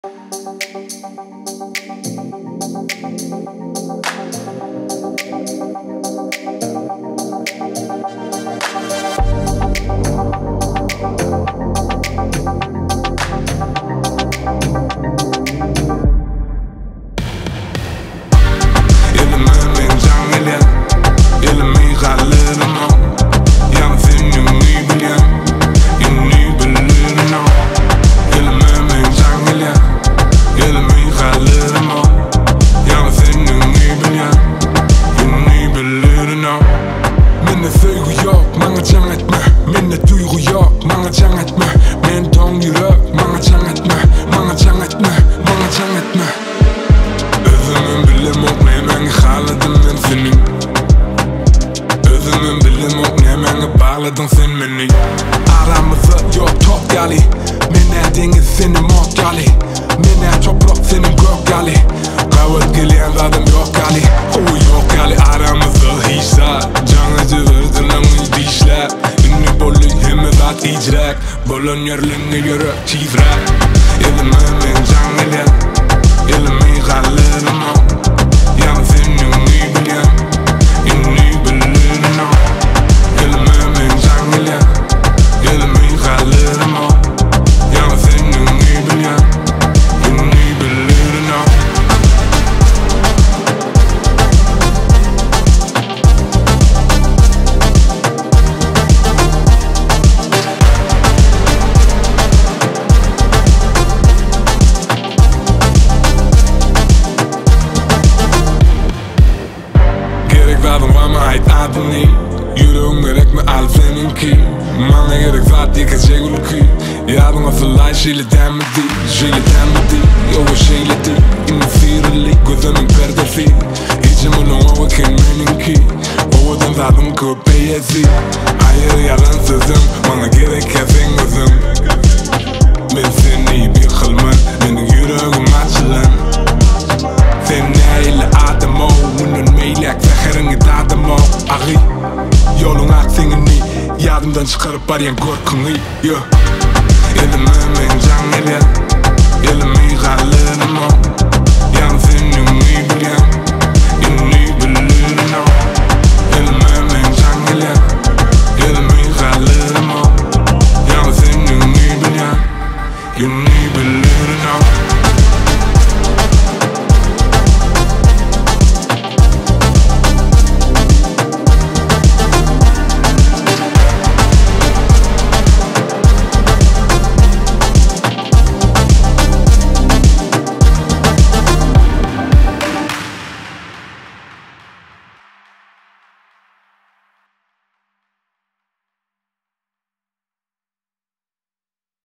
Dan sen beni aramızda yok top gali. Mine deniz senin mok gali. Mine toprak senin gök gali. Kavut gelen adam yok gali. O yok gali aramızda hiç saat. Can acıdır dınamız dişler. Ünlü bollu himidat icrak. Bolun yerliğine göre çizrak. Elimimin can gelen. Elimi kallırım o. Yan senin ünlü bilen. Ünlü bilirim o. Elimimin can gelen. Elimi kallırım o. Yan senin ünlü bilen. Ünlü bilirim o. Waarom waar me ait adem niet? Jullie merk me al seninki. Man gerek zat ik het zegelki. Ja dan als een lijst shile damedi. Shile damedi. Yo shile di. In de viereli. Gözüm perdefi. Hiç mi long we ken meninki. O dan zaten kopeyesi. Hayır yalan sözüm. Bana gerek kesin gözüm. Ben seni bir kılman. Benim yüreğim açılan. Sen neyle adem o. Bunun meylek zeherin idadem o. Aği. Yolun aksini. Yadımdan çıkarıp arayan korkunu.